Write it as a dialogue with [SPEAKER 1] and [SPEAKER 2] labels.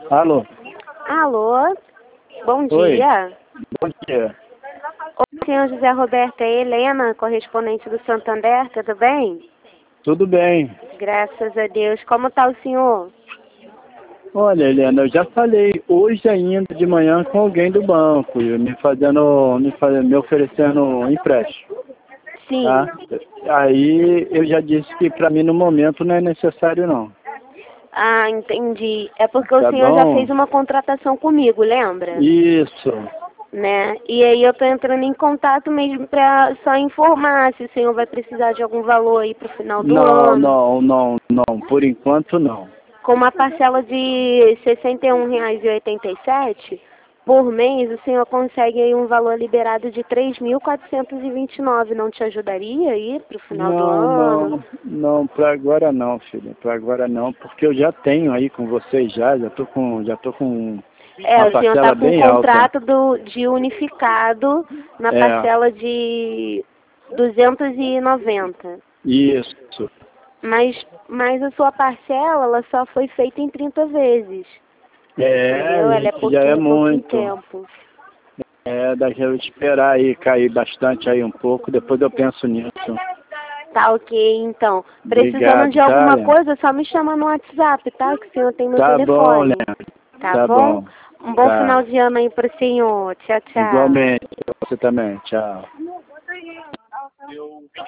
[SPEAKER 1] Alô?
[SPEAKER 2] Alô? Bom
[SPEAKER 1] Oi.
[SPEAKER 2] dia.
[SPEAKER 1] Bom dia.
[SPEAKER 2] O senhor José Roberto é Helena, correspondente do Santander, tudo bem?
[SPEAKER 1] Tudo bem.
[SPEAKER 2] Graças a Deus. Como está o senhor?
[SPEAKER 1] Olha, Helena, eu já falei hoje ainda de manhã com alguém do banco, me oferecendo um empréstimo,
[SPEAKER 2] Sim.
[SPEAKER 1] tá? Aí eu já disse que para mim no momento não é necessário não.
[SPEAKER 2] Ah, entendi. É porque o
[SPEAKER 1] Tá
[SPEAKER 2] senhor já
[SPEAKER 1] bom?
[SPEAKER 2] fez uma contratação comigo, lembra?
[SPEAKER 1] Isso.
[SPEAKER 2] Né? E aí eu tô entrando em contato mesmo para só informar se o senhor vai precisar de algum valor aí pro final do
[SPEAKER 1] Não,
[SPEAKER 2] ano.
[SPEAKER 1] não, não, não. Por enquanto não.
[SPEAKER 2] Com uma parcela de R$ 61,87 por mês, o senhor consegue aí um valor liberado de 3.429. Não te ajudaria aí para o final do
[SPEAKER 1] Não,
[SPEAKER 2] ano?
[SPEAKER 1] não, não, para agora não, filho. Para agora não, porque eu já tenho aí com vocês já tô com uma
[SPEAKER 2] O senhor está
[SPEAKER 1] parcela
[SPEAKER 2] com um
[SPEAKER 1] bem alta.
[SPEAKER 2] contrato de unificado na
[SPEAKER 1] É,
[SPEAKER 2] parcela de 290.
[SPEAKER 1] isso.
[SPEAKER 2] Mas a sua parcela, ela só foi feita em 30 vezes. Entendeu? Ela é
[SPEAKER 1] Já é
[SPEAKER 2] pouquinho
[SPEAKER 1] muito.
[SPEAKER 2] tempo.
[SPEAKER 1] Daqui eu esperar aí cair bastante aí um pouco, depois eu penso nisso.
[SPEAKER 2] Tá ok, então. Precisando
[SPEAKER 1] Obrigado,
[SPEAKER 2] de
[SPEAKER 1] tá,
[SPEAKER 2] alguma
[SPEAKER 1] Leandro?
[SPEAKER 2] coisa, só me chama no WhatsApp, tá? Que o senhor tem meu
[SPEAKER 1] Tá bom,
[SPEAKER 2] telefone.
[SPEAKER 1] Leandro.
[SPEAKER 2] Tá
[SPEAKER 1] Tá
[SPEAKER 2] bom?
[SPEAKER 1] bom.
[SPEAKER 2] Um bom final
[SPEAKER 1] Tá.
[SPEAKER 2] de ano aí pro senhor. Tchau, tchau.
[SPEAKER 1] Igualmente. Você também. Tchau.